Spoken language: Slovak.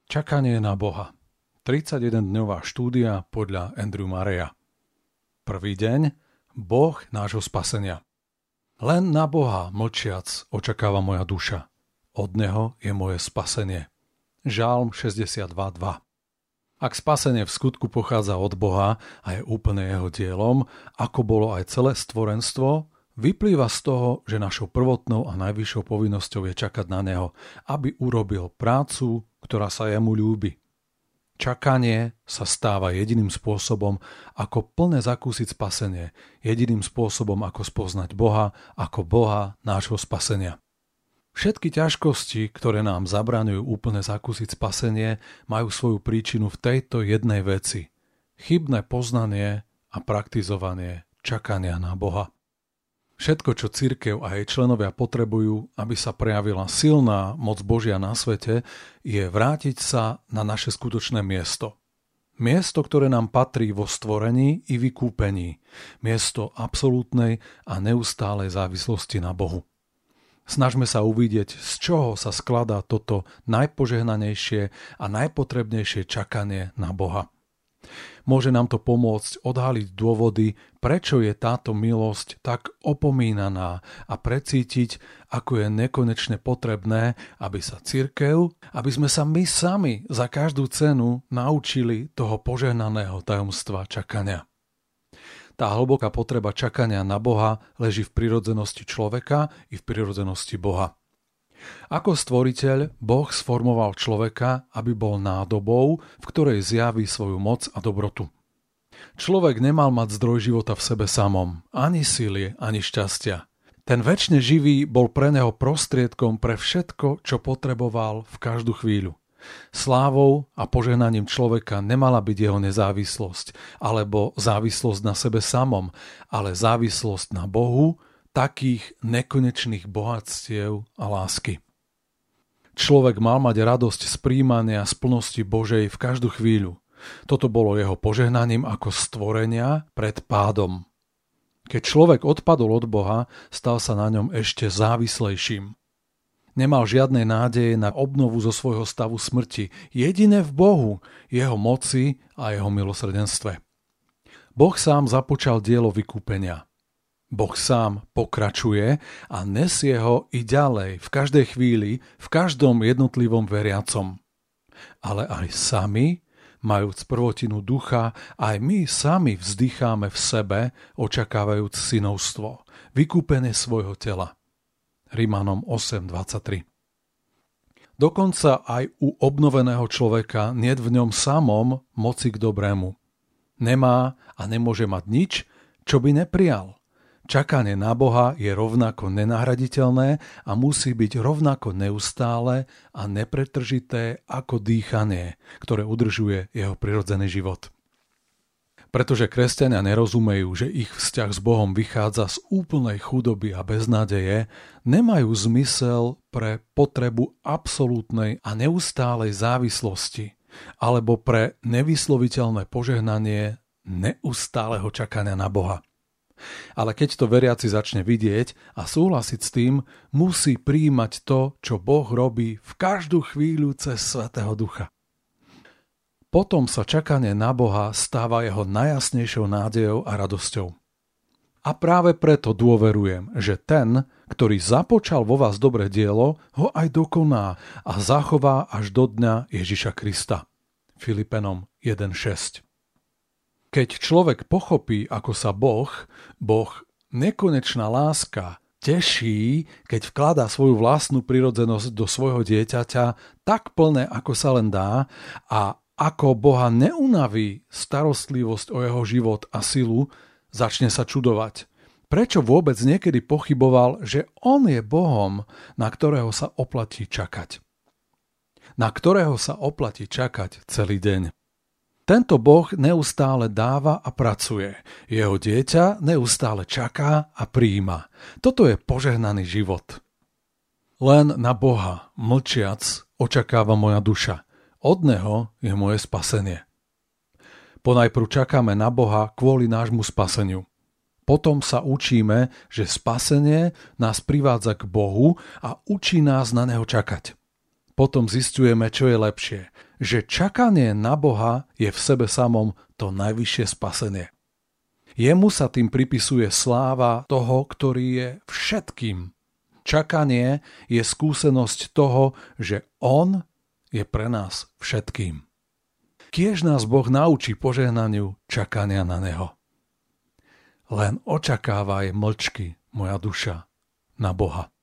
Čakanie na Boha. 31-dňová štúdia podľa Andrew Murraya. Prvý deň. Boh nášho spasenia. Len na Boha mlčiac očakáva moja duša. Od Neho je moje spasenie. Žalm 62.2. Ak spasenie v skutku pochádza od Boha a je úplne Jeho dielom, ako bolo aj celé stvorenstvo, vyplýva z toho, že našou prvotnou a najvyššou povinnosťou je čakať na Neho, aby urobil prácu, ktorá sa Jemu ľúbi. Čakanie sa stáva jediným spôsobom, ako plne zakúsiť spasenie, jediným spôsobom, ako spoznať Boha, ako Boha nášho spasenia. Všetky ťažkosti, ktoré nám zabraňujú úplne zakúsiť spasenie, majú svoju príčinu v tejto jednej veci. Chybné poznanie a praktizovanie čakania na Boha. Všetko, čo cirkev a jej členovia potrebujú, aby sa prejavila silná moc Božia na svete, je vrátiť sa na naše skutočné miesto. Miesto, ktoré nám patrí vo stvorení i vykúpení. Miesto absolútnej a neustálej závislosti na Bohu. Snažme sa uvidieť, z čoho sa skladá toto najpožehnanejšie a najpotrebnejšie čakanie na Boha. Môže nám to pomôcť odhaliť dôvody, prečo je táto milosť tak opomínaná a precítiť, ako je nekonečne potrebné, aby sa cirkev, aby sme sa my sami za každú cenu naučili toho požehnaného tajomstva čakania. Tá hlboká potreba čakania na Boha leží v prirodzenosti človeka i v prirodzenosti Boha. Ako stvoriteľ, Boh sformoval človeka, aby bol nádobou, v ktorej zjaví svoju moc a dobrotu. Človek nemal mať zdroj života v sebe samom, ani síly, ani šťastia. Ten večne živý bol pre neho prostriedkom pre všetko, čo potreboval v každú chvíľu. Slávou a požehnaním človeka nemala byť jeho nezávislosť, alebo závislosť na sebe samom, ale závislosť na Bohu, takých nekonečných bohatstiev a lásky. Človek mal mať radosť z príjmania z plnosti Božej v každú chvíľu. Toto bolo jeho požehnaním ako stvorenia pred pádom. Keď človek odpadol od Boha, stal sa na ňom ešte závislejším. Nemal žiadnej nádeje na obnovu zo svojho stavu smrti, jediné v Bohu, jeho moci a jeho milosrdenstve. Boh sám započal dielo vykúpenia. Boh sám pokračuje a nesie ho i ďalej, v každej chvíli, v každom jednotlivom veriacom. Ale aj sami, majúc prvotinu ducha, aj my sami vzdycháme v sebe, očakávajúc synovstvo, vykúpenie svojho tela. Rimanom 8.23. Dokonca aj u obnoveného človeka niet v ňom samom moci k dobrému. Nemá a nemôže mať nič, čo by neprijal. Čakanie na Boha je rovnako nenahraditeľné a musí byť rovnako neustále a nepretržité ako dýchanie, ktoré udržuje jeho prirodzený život. Pretože kresťania nerozumejú, že ich vzťah s Bohom vychádza z úplnej chudoby a beznádeje, nemajú zmysel pre potrebu absolútnej a neustálej závislosti alebo pre nevysloviteľné požehnanie neustáleho čakania na Boha. Ale keď to veriaci začne vidieť a súhlasiť s tým, musí prijímať to, čo Boh robí v každú chvíľu cez Svätého Ducha. Potom sa čakanie na Boha stáva jeho najjasnejšou nádejou a radosťou. A práve preto dôverujem, že ten, ktorý započal vo vás dobré dielo, ho aj dokoná a zachová až do dňa Ježiša Krista. Filipenom 1.6. Keď človek pochopí, ako sa Boh, nekonečná láska, teší, keď vkladá svoju vlastnú prirodzenosť do svojho dieťaťa tak plné, ako sa len dá, a ako Boha neunaví starostlivosť o jeho život a silu, začne sa čudovať. Prečo vôbec niekedy pochyboval, že on je Bohom, na ktorého sa oplatí čakať? Na ktorého sa oplatí čakať celý deň. Tento Boh neustále dáva a pracuje. Jeho dieťa neustále čaká a prijíma. Toto je požehnaný život. Len na Boha, mlčiac, očakáva moja duša. Od Neho je moje spasenie. Ponajprv čakáme na Boha kvôli nášmu spaseniu. Potom sa učíme, že spasenie nás privádza k Bohu a učí nás na Neho čakať. Potom zisťujeme, čo je lepšie. že čakanie na Boha je v sebe samom to najvyššie spasenie. Jemu sa tým pripisuje sláva toho, ktorý je všetkým. Čakanie je skúsenosť toho, že on je pre nás všetkým. Kiež nás Boh naučí požehnaniu čakania na neho. Len očakávaj mlčky, moja duša, na Boha.